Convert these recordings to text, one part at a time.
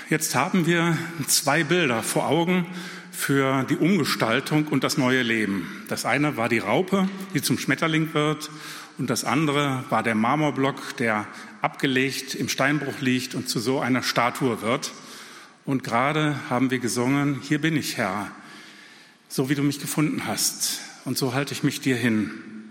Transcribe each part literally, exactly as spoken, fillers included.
Jetzt haben wir zwei Bilder vor Augen für die Umgestaltung und das neue Leben. Das eine war die Raupe, die zum Schmetterling wird, und das andere war der Marmorblock, der abgelegt im Steinbruch liegt und zu so einer Statue wird. Und gerade haben wir gesungen: Hier bin ich, Herr, so wie du mich gefunden hast, und so halte ich mich dir hin.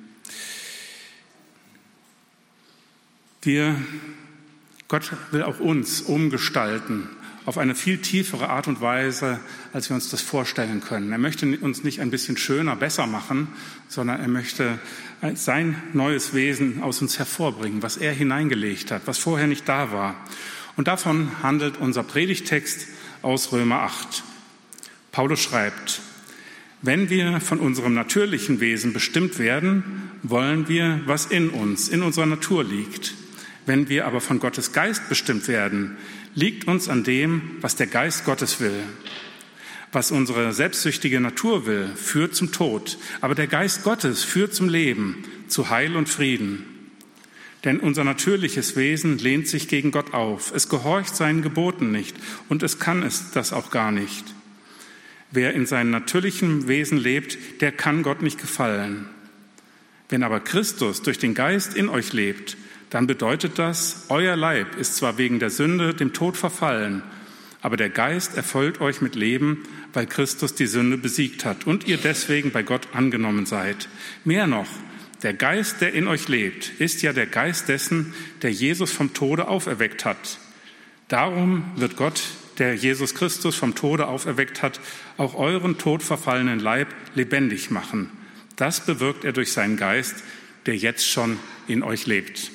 Wir, Gott will auch uns umgestalten auf eine viel tiefere Art und Weise, als wir uns das vorstellen können. Er möchte uns nicht ein bisschen schöner, besser machen, sondern er möchte sein neues Wesen aus uns hervorbringen, was er hineingelegt hat, was vorher nicht da war. Und davon handelt unser Predigtext aus Römer acht. Paulus schreibt: Wenn wir von unserem natürlichen Wesen bestimmt werden, wollen wir, was in uns, in unserer Natur liegt. Wenn wir aber von Gottes Geist bestimmt werden, liegt uns an dem, was der Geist Gottes will. Was unsere selbstsüchtige Natur will, führt zum Tod, aber der Geist Gottes führt zum Leben, zu Heil und Frieden. Denn unser natürliches Wesen lehnt sich gegen Gott auf. Es gehorcht seinen Geboten nicht und es kann es das auch gar nicht. Wer in seinem natürlichen Wesen lebt, der kann Gott nicht gefallen. Wenn aber Christus durch den Geist in euch lebt, dann bedeutet das, euer Leib ist zwar wegen der Sünde dem Tod verfallen, aber der Geist erfüllt euch mit Leben, weil Christus die Sünde besiegt hat und ihr deswegen bei Gott angenommen seid. Mehr noch, der Geist, der in euch lebt, ist ja der Geist dessen, der Jesus vom Tode auferweckt hat. Darum wird Gott, der Jesus Christus vom Tode auferweckt hat, auch euren todverfallenen Leib lebendig machen. Das bewirkt er durch seinen Geist, der jetzt schon in euch lebt.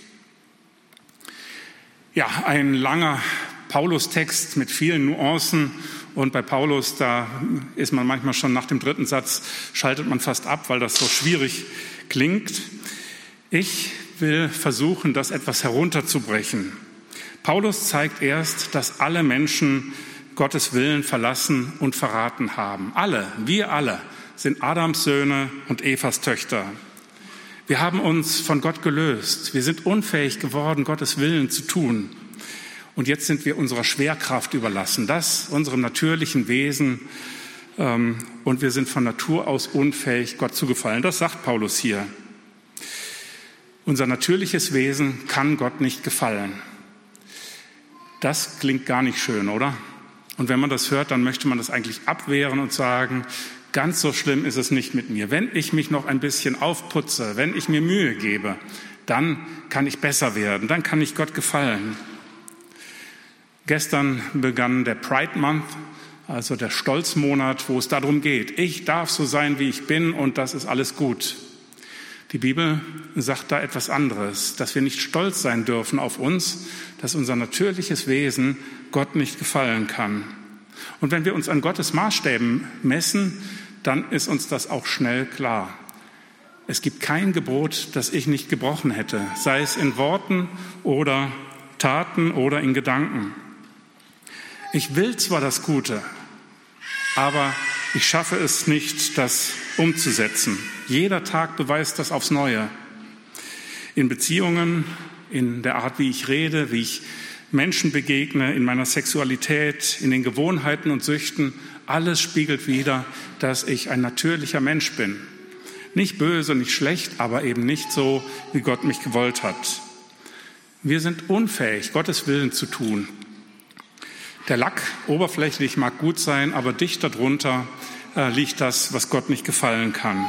Ja, ein langer Paulus-Text mit vielen Nuancen. Und bei Paulus, da ist man manchmal schon nach dem dritten Satz, schaltet man fast ab, weil das so schwierig klingt. Ich will versuchen, das etwas herunterzubrechen. Paulus zeigt erst, dass alle Menschen Gottes Willen verlassen und verraten haben. Alle, wir alle, sind Adams Söhne und Evas Töchter. Wir haben uns von Gott gelöst. Wir sind unfähig geworden, Gottes Willen zu tun. Und jetzt sind wir unserer Schwerkraft überlassen, das unserem natürlichen Wesen. Ähm, und wir sind von Natur aus unfähig, Gott zu gefallen. Das sagt Paulus hier. Unser natürliches Wesen kann Gott nicht gefallen. Das klingt gar nicht schön, oder? Und wenn man das hört, dann möchte man das eigentlich abwehren und sagen: Ganz so schlimm ist es nicht mit mir. Wenn ich mich noch ein bisschen aufputze, wenn ich mir Mühe gebe, dann kann ich besser werden, dann kann ich Gott gefallen. Gestern begann der Pride Month, also der Stolzmonat, wo es darum geht: Ich darf so sein, wie ich bin, und das ist alles gut. Die Bibel sagt da etwas anderes, dass wir nicht stolz sein dürfen auf uns, dass unser natürliches Wesen Gott nicht gefallen kann. Und wenn wir uns an Gottes Maßstäben messen, dann ist uns das auch schnell klar. Es gibt kein Gebot, das ich nicht gebrochen hätte, sei es in Worten oder Taten oder in Gedanken. Ich will zwar das Gute, aber ich schaffe es nicht, das umzusetzen. Jeder Tag beweist das aufs Neue. In Beziehungen, in der Art, wie ich rede, wie ich Menschen begegne, in meiner Sexualität, in den Gewohnheiten und Süchten, alles spiegelt wider, dass ich ein natürlicher Mensch bin. Nicht böse, nicht schlecht, aber eben nicht so, wie Gott mich gewollt hat. Wir sind unfähig, Gottes Willen zu tun. Der Lack oberflächlich mag gut sein, aber dicht darunter äh, liegt das, was Gott nicht gefallen kann.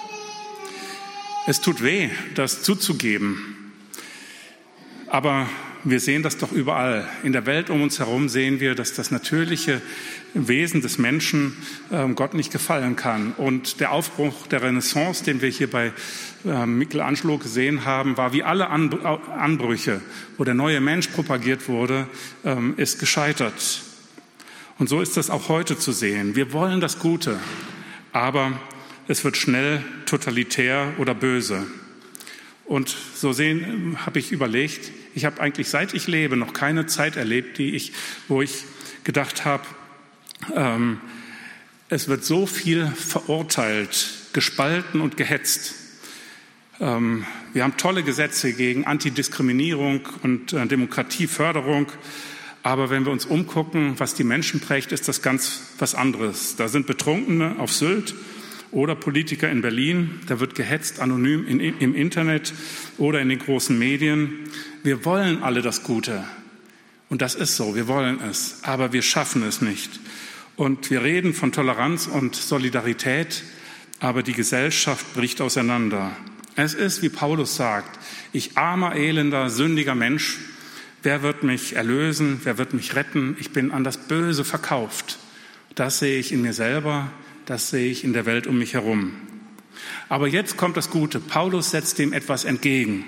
Es tut weh, das zuzugeben. Aber wir sehen das doch überall. In der Welt um uns herum sehen wir, dass das natürliche Wesen des Menschen äh, Gott nicht gefallen kann. Und der Aufbruch der Renaissance, den wir hier bei äh, Michelangelo gesehen haben, war wie alle Anbrüche, wo der neue Mensch propagiert wurde, äh, ist gescheitert. Und so ist das auch heute zu sehen. Wir wollen das Gute, aber es wird schnell totalitär oder böse. Und so sehen, habe ich überlegt, ich habe eigentlich, seit ich lebe, noch keine Zeit erlebt, die ich, wo ich gedacht habe, ähm, es wird so viel verurteilt, gespalten und gehetzt. Ähm, wir haben tolle Gesetze gegen Antidiskriminierung und äh, Demokratieförderung, Aber wenn wir uns umgucken, was die Menschen prägt, ist das ganz was anderes. Da sind Betrunkene auf Sylt oder Politiker in Berlin. Da wird gehetzt, anonym in, im Internet oder in den großen Medien. Wir wollen alle das Gute. Und das ist so, wir wollen es, aber wir schaffen es nicht. Und wir reden von Toleranz und Solidarität, aber die Gesellschaft bricht auseinander. Es ist, wie Paulus sagt, ich armer, elender, sündiger Mensch, wer wird mich erlösen, wer wird mich retten? Ich bin an das Böse verkauft. Das sehe ich in mir selber, das sehe ich in der Welt um mich herum. Aber jetzt kommt das Gute. Paulus setzt dem etwas entgegen.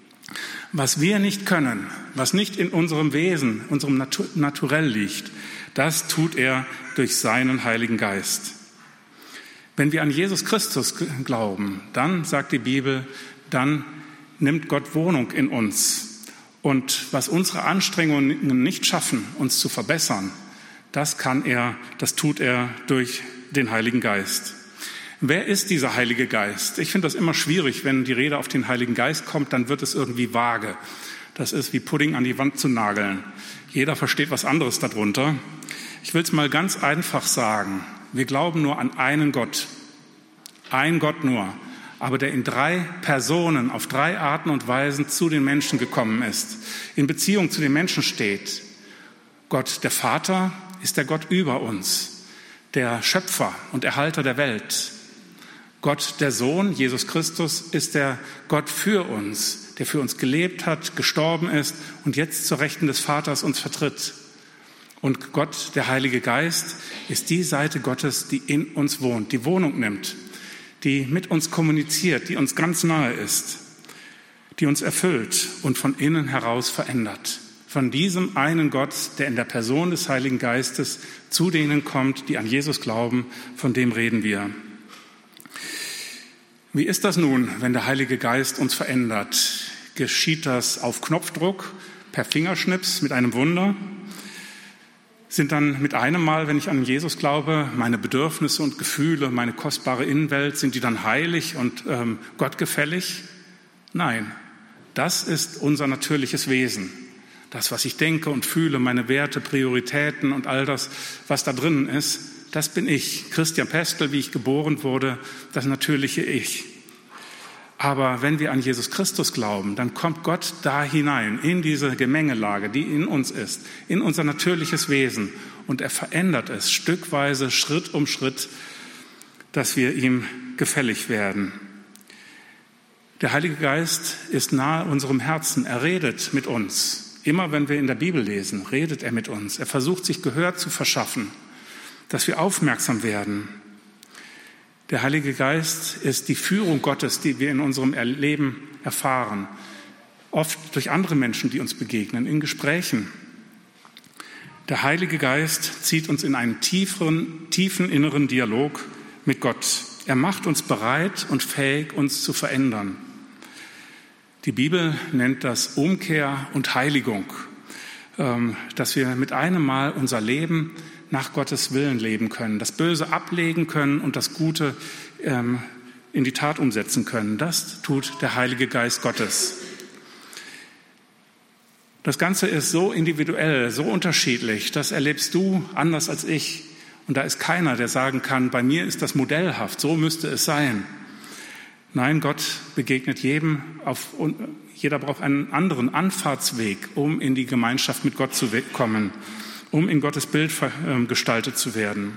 Was wir nicht können, was nicht in unserem Wesen, unserem Natur, Naturell liegt, das tut er durch seinen Heiligen Geist. Wenn wir an Jesus Christus glauben, dann, sagt die Bibel, dann nimmt Gott Wohnung in uns. Und was unsere Anstrengungen nicht schaffen, uns zu verbessern, das kann er, das tut er durch den Heiligen Geist. Wer ist dieser Heilige Geist? Ich finde das immer schwierig, wenn die Rede auf den Heiligen Geist kommt, dann wird es irgendwie vage. Das ist wie Pudding an die Wand zu nageln. Jeder versteht was anderes darunter. Ich will es mal ganz einfach sagen. Wir glauben nur an einen Gott. Ein Gott nur. Aber der in drei Personen, auf drei Arten und Weisen zu den Menschen gekommen ist. In Beziehung zu den Menschen steht. Gott, der Vater, ist der Gott über uns. Der Schöpfer und Erhalter der Welt. Gott, der Sohn, Jesus Christus, ist der Gott für uns, der für uns gelebt hat, gestorben ist und jetzt zur Rechten des Vaters uns vertritt. Und Gott, der Heilige Geist, ist die Seite Gottes, die in uns wohnt, die Wohnung nimmt, die mit uns kommuniziert, die uns ganz nahe ist, die uns erfüllt und von innen heraus verändert. Von diesem einen Gott, der in der Person des Heiligen Geistes zu denen kommt, die an Jesus glauben, von dem reden wir. Wie ist das nun, wenn der Heilige Geist uns verändert? Geschieht das auf Knopfdruck, per Fingerschnips, mit einem Wunder? Sind dann mit einem Mal, wenn ich an Jesus glaube, meine Bedürfnisse und Gefühle, meine kostbare Innenwelt, sind die dann heilig und ähm, gottgefällig? Nein, das ist unser natürliches Wesen. Das, was ich denke und fühle, meine Werte, Prioritäten und all das, was da drinnen ist, das bin ich, Christian Pestel, wie ich geboren wurde, das natürliche Ich. Aber wenn wir an Jesus Christus glauben, dann kommt Gott da hinein, in diese Gemengelage, die in uns ist, in unser natürliches Wesen. Und er verändert es stückweise, Schritt um Schritt, dass wir ihm gefällig werden. Der Heilige Geist ist nahe unserem Herzen, er redet mit uns. Immer wenn wir in der Bibel lesen, redet er mit uns. Er versucht, sich Gehör zu verschaffen, dass wir aufmerksam werden. Der Heilige Geist ist die Führung Gottes, die wir in unserem Leben erfahren. Oft durch andere Menschen, die uns begegnen, in Gesprächen. Der Heilige Geist zieht uns in einen tieferen, tiefen inneren Dialog mit Gott. Er macht uns bereit und fähig, uns zu verändern. Die Bibel nennt das Umkehr und Heiligung, dass wir mit einem Mal unser Leben nach Gottes Willen leben können, das Böse ablegen können und das Gute ähm, in die Tat umsetzen können. Das tut der Heilige Geist Gottes. Das Ganze ist so individuell, so unterschiedlich. Das erlebst du anders als ich. Und da ist keiner, der sagen kann, bei mir ist das modellhaft, so müsste es sein. Nein, Gott begegnet jedem. Auf, jeder braucht einen anderen Anfahrtsweg, um in die Gemeinschaft mit Gott zu kommen, um in Gottes Bild gestaltet zu werden.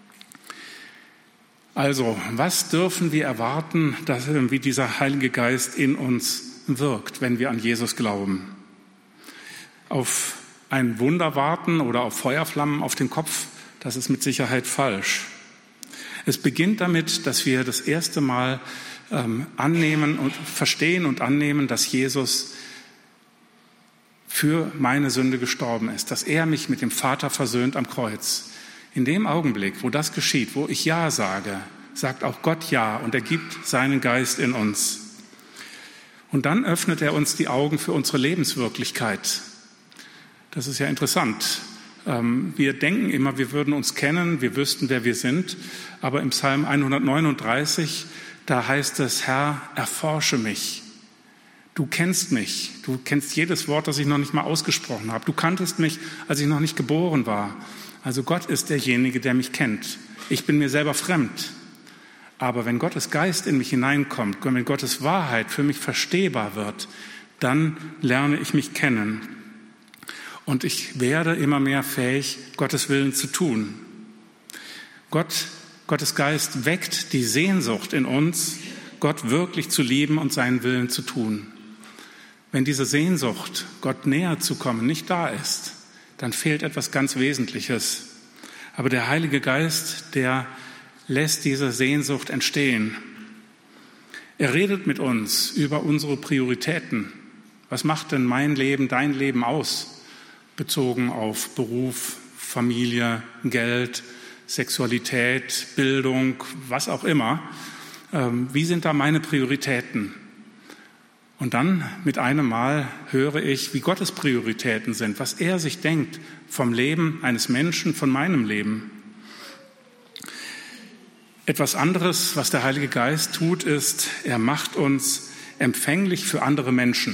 Also, was dürfen wir erwarten, dass, wie dieser Heilige Geist in uns wirkt, wenn wir an Jesus glauben? Auf ein Wunder warten oder auf Feuerflammen auf den Kopf, das ist mit Sicherheit falsch. Es beginnt damit, dass wir das erste Mal ähm, annehmen und verstehen und annehmen, dass Jesus für meine Sünde gestorben ist, dass er mich mit dem Vater versöhnt am Kreuz. In dem Augenblick, wo das geschieht, wo ich Ja sage, sagt auch Gott Ja und er gibt seinen Geist in uns. Und dann öffnet er uns die Augen für unsere Lebenswirklichkeit. Das ist ja interessant. Wir denken immer, wir würden uns kennen, wir wüssten, wer wir sind. Aber im Psalm hundertneununddreißig, da heißt es, Herr, erforsche mich. Du kennst mich. Du kennst jedes Wort, das ich noch nicht mal ausgesprochen habe. Du kanntest mich, als ich noch nicht geboren war. Also Gott ist derjenige, der mich kennt. Ich bin mir selber fremd. Aber wenn Gottes Geist in mich hineinkommt, wenn Gottes Wahrheit für mich verstehbar wird, dann lerne ich mich kennen. Und ich werde immer mehr fähig, Gottes Willen zu tun. Gott, Gottes Geist weckt die Sehnsucht in uns, Gott wirklich zu lieben und seinen Willen zu tun. Wenn diese Sehnsucht, Gott näher zu kommen, nicht da ist, dann fehlt etwas ganz Wesentliches. Aber der Heilige Geist, der lässt diese Sehnsucht entstehen. Er redet mit uns über unsere Prioritäten. Was macht denn mein Leben, dein Leben aus? Bezogen auf Beruf, Familie, Geld, Sexualität, Bildung, was auch immer. Wie sind da meine Prioritäten? Und dann mit einem Mal höre ich, wie Gottes Prioritäten sind, was er sich denkt vom Leben eines Menschen, von meinem Leben. Etwas anderes, was der Heilige Geist tut, ist, er macht uns empfänglich für andere Menschen,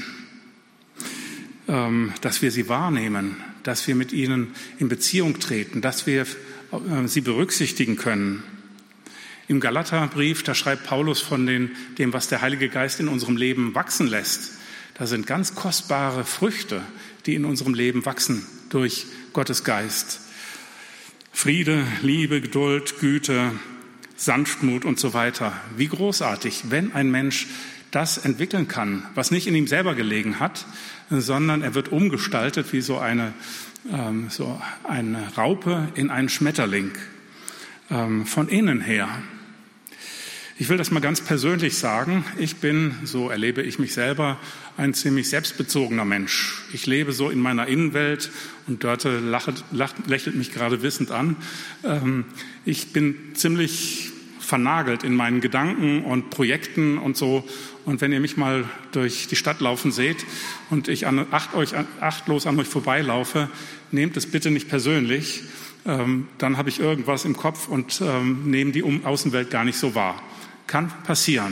dass wir sie wahrnehmen, dass wir mit ihnen in Beziehung treten, dass wir sie berücksichtigen können. Im Galaterbrief, da schreibt Paulus von den, dem, was der Heilige Geist in unserem Leben wachsen lässt. Da sind ganz kostbare Früchte, die in unserem Leben wachsen durch Gottes Geist. Friede, Liebe, Geduld, Güte, Sanftmut und so weiter. Wie großartig, wenn ein Mensch das entwickeln kann, was nicht in ihm selber gelegen hat, sondern er wird umgestaltet wie so eine, ähm, so eine Raupe in einen Schmetterling, ähm, von innen her. Ich will das mal ganz persönlich sagen. Ich bin, so erlebe ich mich selber, ein ziemlich selbstbezogener Mensch. Ich lebe so in meiner Innenwelt und Dörte lacht, lacht, lächelt mich gerade wissend an. Ähm, ich bin ziemlich vernagelt in meinen Gedanken und Projekten und so. Und wenn ihr mich mal durch die Stadt laufen seht und ich an, acht euch, achtlos an euch vorbeilaufe, nehmt es bitte nicht persönlich. Ähm, dann habe ich irgendwas im Kopf und ähm, nehme die Außenwelt gar nicht so wahr. Kann passieren.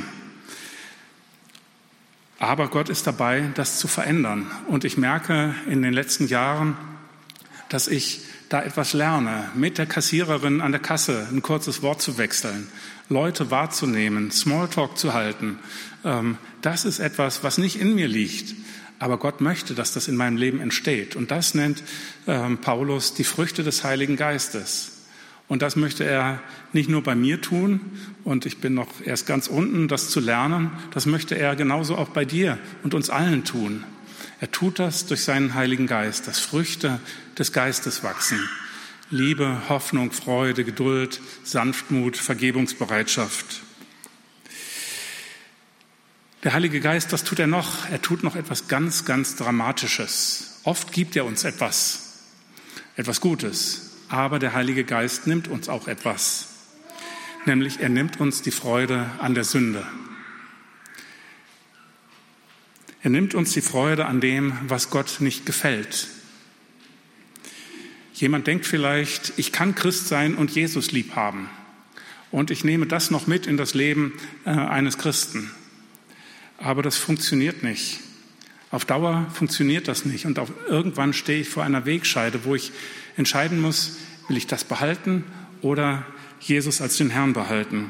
Aber Gott ist dabei, das zu verändern. Und ich merke in den letzten Jahren, dass ich da etwas lerne, mit der Kassiererin an der Kasse ein kurzes Wort zu wechseln, Leute wahrzunehmen, Smalltalk zu halten. Das ist etwas, was nicht in mir liegt. Aber Gott möchte, dass das in meinem Leben entsteht. Und das nennt Paulus die Früchte des Heiligen Geistes. Und das möchte er nicht nur bei mir tun, und ich bin noch erst ganz unten, das zu lernen, das möchte er genauso auch bei dir und uns allen tun. Er tut das durch seinen Heiligen Geist, dass Früchte des Geistes wachsen. Liebe, Hoffnung, Freude, Geduld, Sanftmut, Vergebungsbereitschaft. Der Heilige Geist, was tut er noch? Er tut noch etwas ganz, ganz Dramatisches. Oft gibt er uns etwas, etwas Gutes. Aber der Heilige Geist nimmt uns auch etwas, nämlich er nimmt uns die Freude an der Sünde. Er nimmt uns die Freude an dem, was Gott nicht gefällt. Jemand denkt vielleicht, ich kann Christ sein und Jesus lieb haben. Und ich nehme das noch mit in das Leben äh, eines Christen. Aber das funktioniert nicht. Auf Dauer funktioniert das nicht. Und auf, irgendwann stehe ich vor einer Wegscheide, wo ich entscheiden muss, will ich das behalten oder Jesus als den Herrn behalten.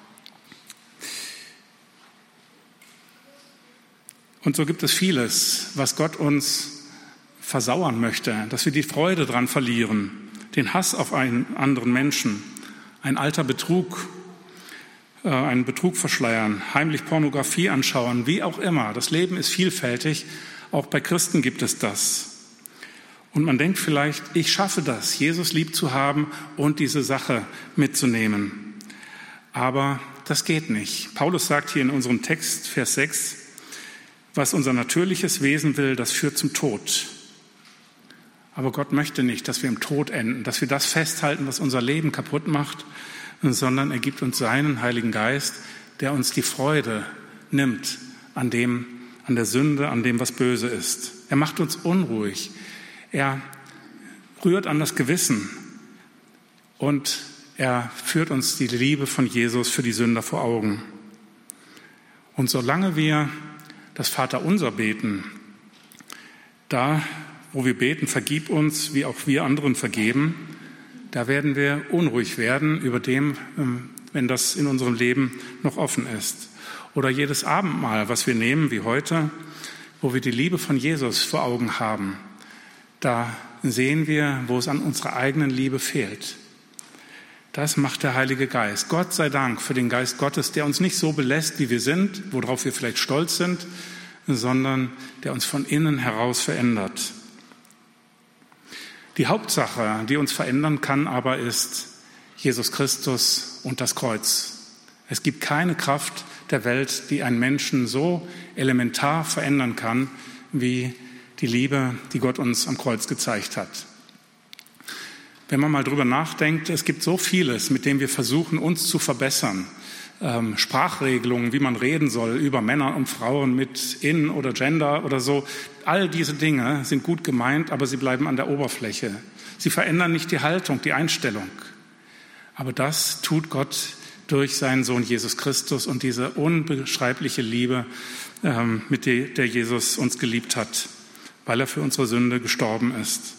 Und so gibt es vieles, was Gott uns versauern möchte, dass wir die Freude dran verlieren, den Hass auf einen anderen Menschen, ein alter Betrug, äh, einen Betrug verschleiern, heimlich Pornografie anschauen, wie auch immer. Das Leben ist vielfältig, auch bei Christen gibt es das. Und man denkt vielleicht, ich schaffe das, Jesus lieb zu haben und diese Sache mitzunehmen. Aber das geht nicht. Paulus sagt hier in unserem Text, Vers sechs, was unser natürliches Wesen will, das führt zum Tod. Aber Gott möchte nicht, dass wir im Tod enden, dass wir das festhalten, was unser Leben kaputt macht, sondern er gibt uns seinen Heiligen Geist, der uns die Freude nimmt an dem, an der Sünde, an dem, was böse ist. Er macht uns unruhig. Er rührt an das Gewissen und er führt uns die Liebe von Jesus für die Sünder vor Augen. Und solange wir das Vaterunser beten, da, wo wir beten, vergib uns, wie auch wir anderen vergeben, da werden wir unruhig werden über dem, wenn das in unserem Leben noch offen ist. Oder jedes Abendmahl, was wir nehmen, wie heute, wo wir die Liebe von Jesus vor Augen haben, da sehen wir, wo es an unserer eigenen Liebe fehlt. Das macht der Heilige Geist. Gott sei Dank für den Geist Gottes, der uns nicht so belässt, wie wir sind, worauf wir vielleicht stolz sind, sondern der uns von innen heraus verändert. Die Hauptsache, die uns verändern kann, aber ist Jesus Christus und das Kreuz. Es gibt keine Kraft der Welt, die einen Menschen so elementar verändern kann, wie die Liebe, die Gott uns am Kreuz gezeigt hat. Wenn man mal drüber nachdenkt, es gibt so vieles, mit dem wir versuchen, uns zu verbessern. Ähm, Sprachregelungen, wie man reden soll über Männer und Frauen mit In oder Gender oder so. All diese Dinge sind gut gemeint, aber sie bleiben an der Oberfläche. Sie verändern nicht die Haltung, die Einstellung. Aber das tut Gott durch seinen Sohn Jesus Christus und diese unbeschreibliche Liebe, ähm, mit der, der Jesus uns geliebt hat, weil er für unsere Sünde gestorben ist.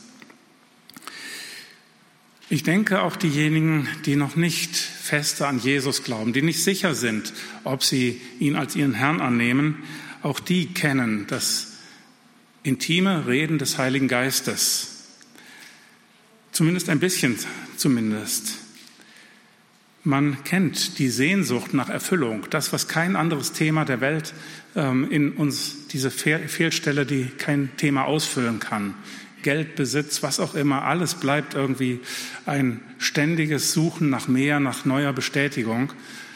Ich denke, auch diejenigen, die noch nicht fester an Jesus glauben, die nicht sicher sind, ob sie ihn als ihren Herrn annehmen, auch die kennen das intime Reden des Heiligen Geistes. Zumindest ein bisschen zumindest. Man kennt die Sehnsucht nach Erfüllung, das, was kein anderes Thema der Welt ähm, in uns, diese Fehlstelle, die kein Thema ausfüllen kann. Geld, Besitz, was auch immer, alles bleibt irgendwie ein ständiges Suchen nach mehr, nach neuer Bestätigung.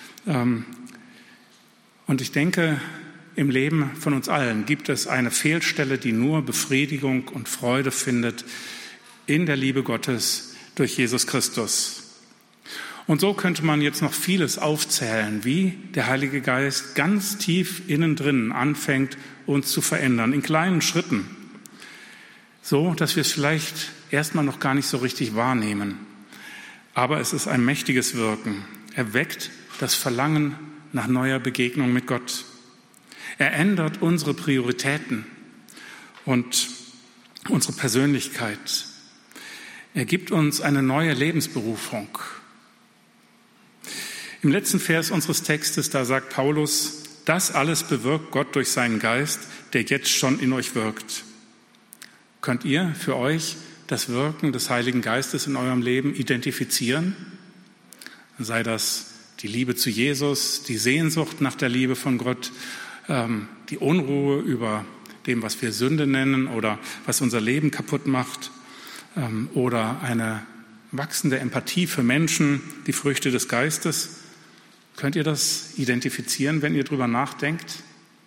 Und ich denke, im Leben von uns allen gibt es eine Fehlstelle, die nur Befriedigung und Freude findet in der Liebe Gottes durch Jesus Christus. Und so könnte man jetzt noch vieles aufzählen, wie der Heilige Geist ganz tief innen drin anfängt, uns zu verändern, in kleinen Schritten. So, dass wir es vielleicht erstmal noch gar nicht so richtig wahrnehmen. Aber es ist ein mächtiges Wirken. Er weckt das Verlangen nach neuer Begegnung mit Gott. Er ändert unsere Prioritäten und unsere Persönlichkeit. Er gibt uns eine neue Lebensberufung. Im letzten Vers unseres Textes, da sagt Paulus, das alles bewirkt Gott durch seinen Geist, der jetzt schon in euch wirkt. Könnt ihr für euch das Wirken des Heiligen Geistes in eurem Leben identifizieren? Sei das die Liebe zu Jesus, die Sehnsucht nach der Liebe von Gott, ähm, die Unruhe über dem, was wir Sünde nennen oder was unser Leben kaputt macht, ähm, oder eine wachsende Empathie für Menschen, die Früchte des Geistes. Könnt ihr das identifizieren, wenn ihr drüber nachdenkt?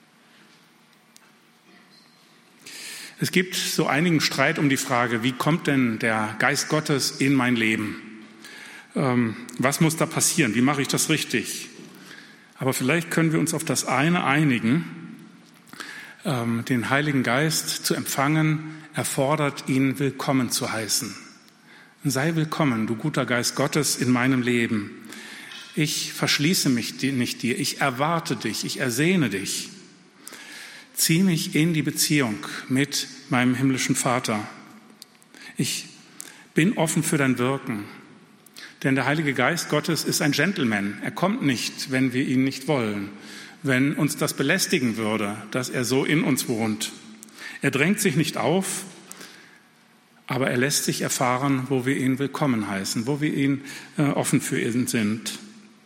Es gibt so einigen Streit um die Frage, wie kommt denn der Geist Gottes in mein Leben? Ähm, was muss da passieren? Wie mache ich das richtig? Aber vielleicht können wir uns auf das eine einigen. Ähm, den Heiligen Geist zu empfangen, erfordert ihn willkommen zu heißen. Sei willkommen, du guter Geist Gottes, in meinem Leben. Ich verschließe mich nicht dir, ich erwarte dich, ich ersehne dich. Zieh mich in die Beziehung mit meinem himmlischen Vater. Ich bin offen für dein Wirken, denn der Heilige Geist Gottes ist ein Gentleman. Er kommt nicht, wenn wir ihn nicht wollen, wenn uns das belästigen würde, dass er so in uns wohnt. Er drängt sich nicht auf, aber er lässt sich erfahren, wo wir ihn willkommen heißen, wo wir ihn äh, offen für ihn sind.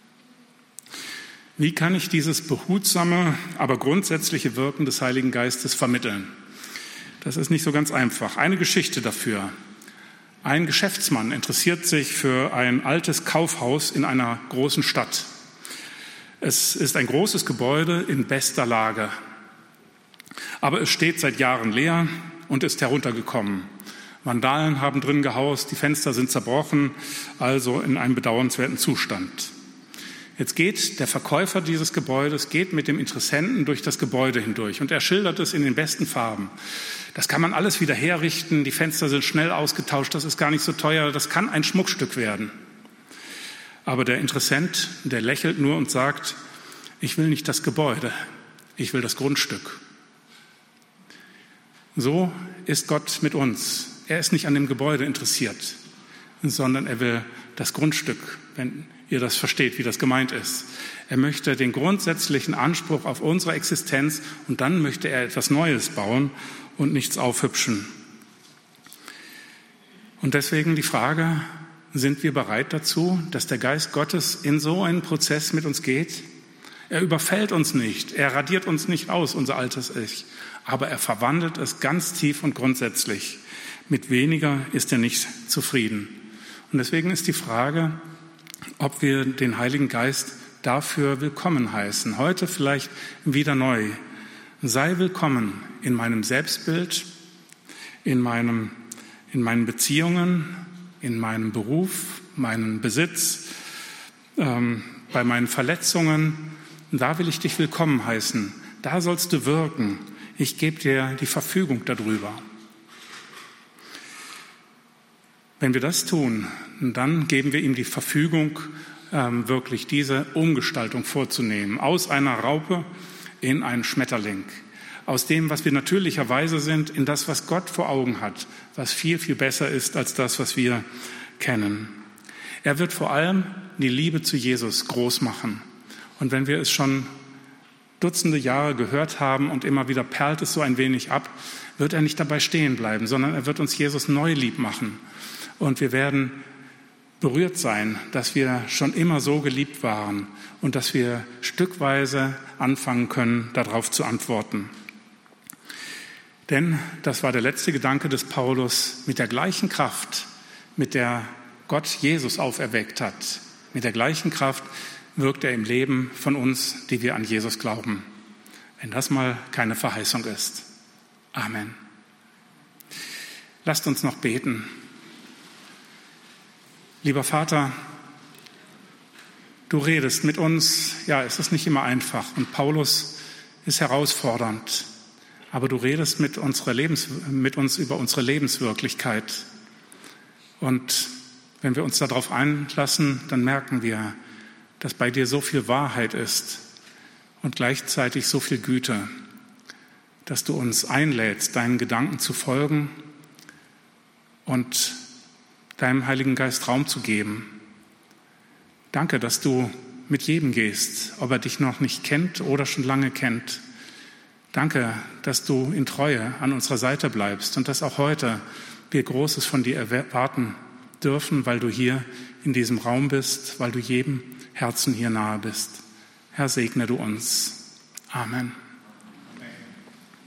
Wie kann ich dieses behutsame, aber grundsätzliche Wirken des Heiligen Geistes vermitteln? Das ist nicht so ganz einfach. Eine Geschichte dafür. Ein Geschäftsmann interessiert sich für ein altes Kaufhaus in einer großen Stadt. Es ist ein großes Gebäude in bester Lage. Aber es steht seit Jahren leer und ist heruntergekommen. Vandalen haben drin gehaust, die Fenster sind zerbrochen, also in einem bedauernswerten Zustand. Jetzt geht der Verkäufer dieses Gebäudes, geht mit dem Interessenten durch das Gebäude hindurch und er schildert es in den besten Farben. Das kann man alles wieder herrichten, die Fenster sind schnell ausgetauscht, das ist gar nicht so teuer, das kann ein Schmuckstück werden. Aber der Interessent, der lächelt nur und sagt, ich will nicht das Gebäude, ich will das Grundstück. So ist Gott mit uns. Er ist nicht an dem Gebäude interessiert, sondern er will das Grundstück, wenn ihr das versteht, wie das gemeint ist. Er möchte den grundsätzlichen Anspruch auf unsere Existenz und dann möchte er etwas Neues bauen und nichts aufhübschen. Und deswegen die Frage, sind wir bereit dazu, dass der Geist Gottes in so einen Prozess mit uns geht? Er überfällt uns nicht, er radiert uns nicht aus, unser altes Ich, aber er verwandelt es ganz tief und grundsätzlich. Mit weniger ist er nicht zufrieden. Und deswegen ist die Frage, ob wir den Heiligen Geist dafür willkommen heißen. Heute vielleicht wieder neu. Sei willkommen in meinem Selbstbild, in, meinem, in meinen Beziehungen, in meinem Beruf, meinem Besitz, ähm, bei meinen Verletzungen. Da will ich dich willkommen heißen. Da sollst du wirken. Ich gebe dir die Verfügung darüber. Wenn wir das tun, dann geben wir ihm die Verfügung, ähm, wirklich diese Umgestaltung vorzunehmen. Aus einer Raupe in einen Schmetterling. Aus dem, was wir natürlicherweise sind, in das, was Gott vor Augen hat. Was viel, viel besser ist als das, was wir kennen. Er wird vor allem die Liebe zu Jesus groß machen. Und wenn wir es schon Dutzende Jahre gehört haben und immer wieder perlt es so ein wenig ab, wird er nicht dabei stehen bleiben, sondern er wird uns Jesus neu lieb machen. Und wir werden berührt sein, dass wir schon immer so geliebt waren und dass wir stückweise anfangen können, darauf zu antworten. Denn, das war der letzte Gedanke des Paulus, mit der gleichen Kraft, mit der Gott Jesus auferweckt hat, mit der gleichen Kraft wirkt er im Leben von uns, die wir an Jesus glauben. Wenn das mal keine Verheißung ist. Amen. Lasst uns noch beten. Lieber Vater, du redest mit uns, ja, es ist nicht immer einfach und Paulus ist herausfordernd, aber du redest mit, unserer Lebens, mit uns über unsere Lebenswirklichkeit. Und wenn wir uns darauf einlassen, dann merken wir, dass bei dir so viel Wahrheit ist und gleichzeitig so viel Güte, dass du uns einlädst, deinen Gedanken zu folgen und deinem Heiligen Geist Raum zu geben. Danke, dass du mit jedem gehst, ob er dich noch nicht kennt oder schon lange kennt. Danke, dass du in Treue an unserer Seite bleibst und dass auch heute wir Großes von dir erwarten dürfen, weil du hier in diesem Raum bist, weil du jedem Herzen hier nahe bist. Herr, segne du uns. Amen.